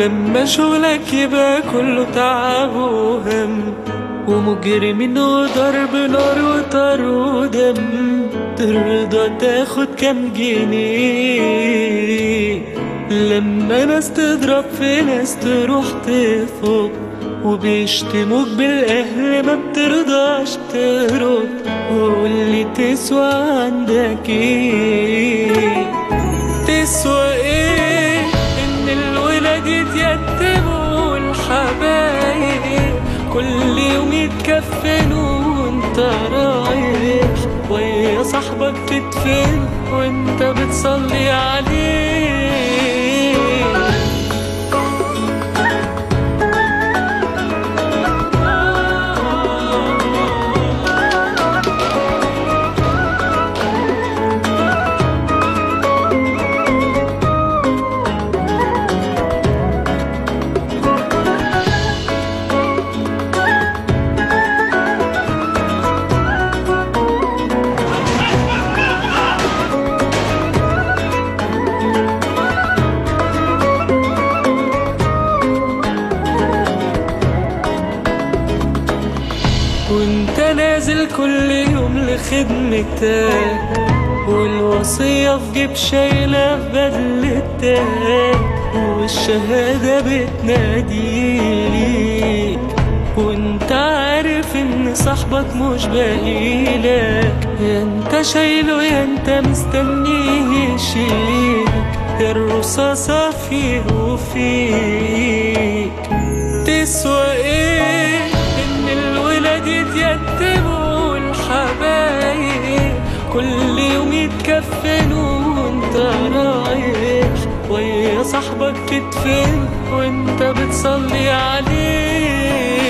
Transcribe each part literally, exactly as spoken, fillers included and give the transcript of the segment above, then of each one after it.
لما شغلك يبقى كله تعب وهم ومجرمين وضرب نار وطار ودم، ترضى تاخد كام جنيه؟ لما ناس تضرب في ناس تروح تفوق وبيشتموك بالاهل ما بترضاش ترد، واللي تسوى عندك ايه؟ تسوى ايه ان الولاد يتيتموا والحبايب كل يوم يتكفنوا وانت رايح ويا صاحبك تدفن وانت بتصلي عليه؟ وانت نازل كل يوم لخدمتك والوصية في جيب شايلة في بدلتك والشهادة بتناديك، وانت عارف ان صاحبك مش باقيلك، يا انت شايله يا انت مستنيه يشيلك، يا الرصاصة فيه وفيك. تسوى ايه ان الولاد يتيتموا والحبايب كل يوم يتكفنوا وانت رايح ويا صاحبك تدفن وانت بتصلي عليه؟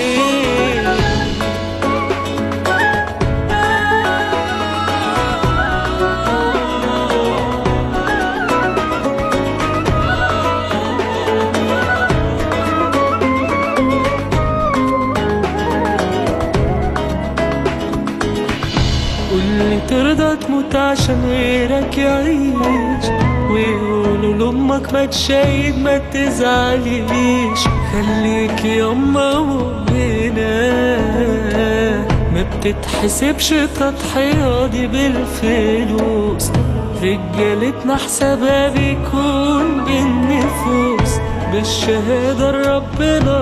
واللي ترضى تموت عشان غيرك يعيش ويقولوا لأمك ما تشاهد ما تزعليش، خليك يما مؤمنة ما بتتحسبش تضحية دي بالفلوس، رجالتنا حسابها بيكون بالنفوس بالشهادة لربنا.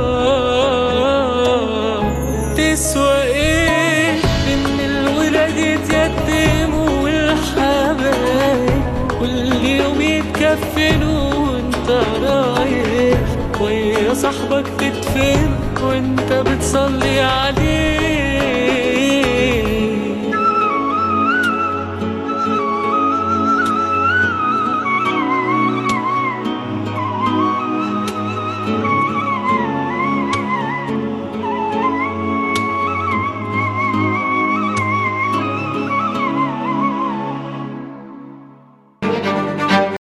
تسوى ايه ان الولاد يتيتموا والحبايب كل يوم يتكفنوا وانت رايح ويا صاحبك تدفن وانت بتصلي عليه؟